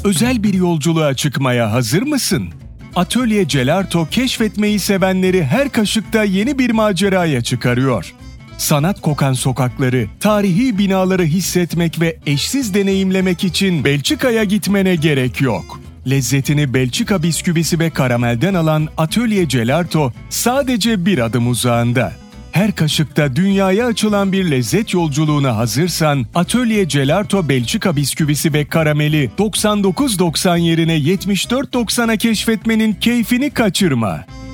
Özel bir yolculuğa çıkmaya hazır mısın? Atölye Gelarto keşfetmeyi sevenleri her kaşıkta yeni bir maceraya çıkarıyor. Sanat kokan sokakları, tarihi binaları hissetmek ve eşsiz deneyimlemek için Belçika'ya gitmene gerek yok. Lezzetini Belçika bisküvisi ve karamelden alan Atölye Gelarto sadece bir adım uzağında. Her kaşıkta dünyaya açılan bir lezzet yolculuğuna hazırsan, Atölye Gelarto Belçika bisküvisi ve karameli 99,90 yerine 74,90'a keşfetmenin keyfini kaçırma.